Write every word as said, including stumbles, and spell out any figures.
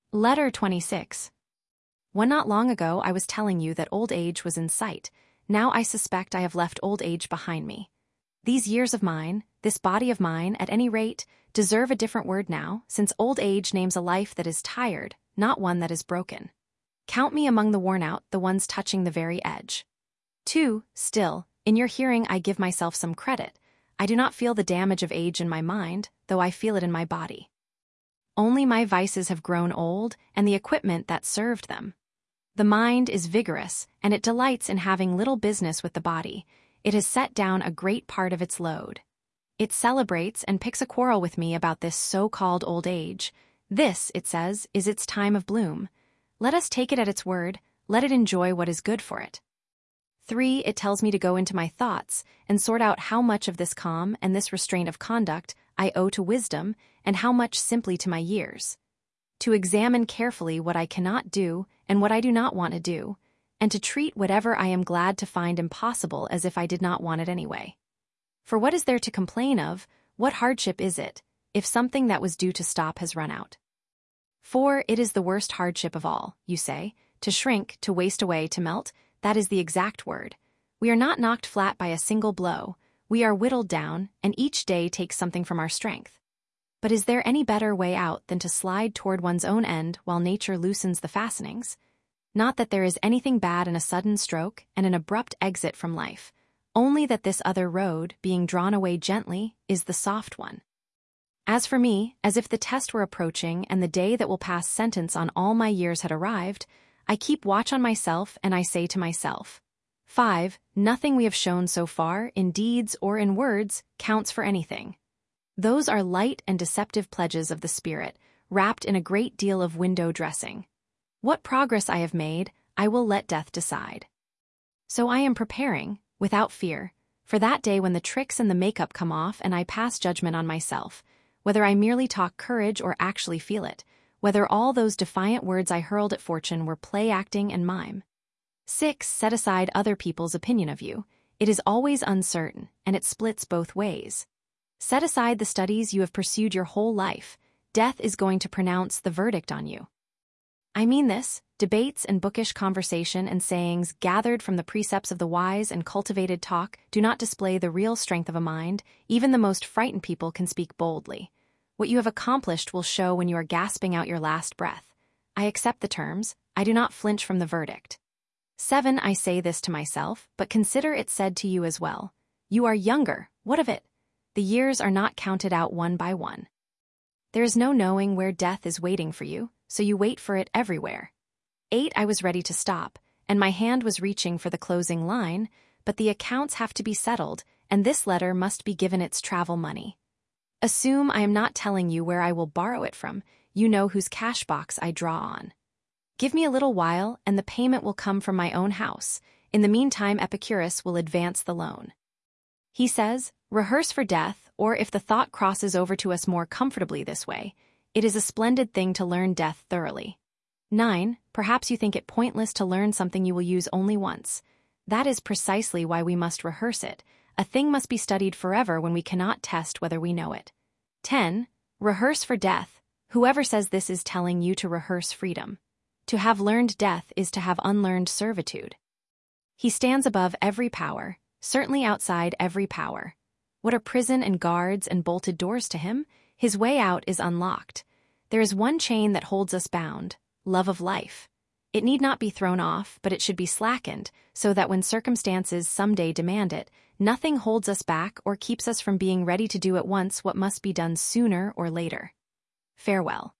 Letter twenty-six. One not long ago I was telling you that old age was in sight. Now I suspect I have left old age behind me. These years of mine, this body of mine, at any rate, deserve a different word now, since old age names a life that is tired, not one that is broken. Count me among the worn out, the ones touching the very edge. Two, still, in your hearing I give myself some credit. I do not feel the damage of age in my mind, though I feel it in my body. Only my vices have grown old, and the equipment that served them. The mind is vigorous, and it delights in having little business with the body. It has set down a great part of its load. It celebrates and picks a quarrel with me about this so-called old age. This, it says, is its time of bloom. Let us take it at its word, let it enjoy what is good for it. Three, it tells me to go into my thoughts and sort out how much of this calm and this restraint of conduct I owe to wisdom and how much simply to my years. To examine carefully what I cannot do and what I do not want to do, and to treat whatever I am glad to find impossible as if I did not want it anyway. For what is there to complain of, what hardship is it, if something that was due to stop has run out? Four, it is the worst hardship of all, you say, to shrink, to waste away, to melt. That is the exact word. We are not knocked flat by a single blow. We are whittled down, and each day takes something from our strength. But is there any better way out than to slide toward one's own end while nature loosens the fastenings? Not that there is anything bad in a sudden stroke and an abrupt exit from life, only that this other road, being drawn away gently, is the soft one. As for me, as if the test were approaching and the day that will pass sentence on all my years had arrived, I keep watch on myself and I say to myself, five, nothing we have shown so far, in deeds or in words, counts for anything. Those are light and deceptive pledges of the spirit, wrapped in a great deal of window dressing. What progress I have made, I will let death decide. So I am preparing, without fear, for that day when the tricks and the makeup come off and I pass judgment on myself, whether I merely talk courage or actually feel it, whether all those defiant words I hurled at fortune were play acting and mime. Six, set aside other people's opinion of you. It is always uncertain, and it splits both ways. Set aside the studies you have pursued your whole life. Death is going to pronounce the verdict on you. I mean this, debates and bookish conversation and sayings gathered from the precepts of the wise and cultivated talk do not display the real strength of a mind. Even the most frightened people can speak boldly. What you have accomplished will show when you are gasping out your last breath. I accept the terms, I do not flinch from the verdict. Seven, I say this to myself, but consider it said to you as well. You are younger, what of it? The years are not counted out one by one. There is no knowing where death is waiting for you, so you wait for it everywhere. Eight, I was ready to stop, and my hand was reaching for the closing line, but the accounts have to be settled, and this letter must be given its travel money. Assume I am not telling you where I will borrow it from, you know whose cash box I draw on. Give me a little while, and the payment will come from my own house. In the meantime, Epicurus will advance the loan. He says, rehearse for death, or if the thought crosses over to us more comfortably this way, it is a splendid thing to learn death thoroughly. Nine, perhaps you think it pointless to learn something you will use only once. That is precisely why we must rehearse it. A thing must be studied forever when we cannot test whether we know it. Ten, rehearse for death. Whoever says this is telling you to rehearse freedom. To have learned death is to have unlearned servitude. He stands above every power, certainly outside every power. What are prison and guards and bolted doors to him? His way out is unlocked. There is one chain that holds us bound, love of life. It need not be thrown off, but it should be slackened, so that when circumstances someday demand it, nothing holds us back or keeps us from being ready to do at once what must be done sooner or later. Farewell.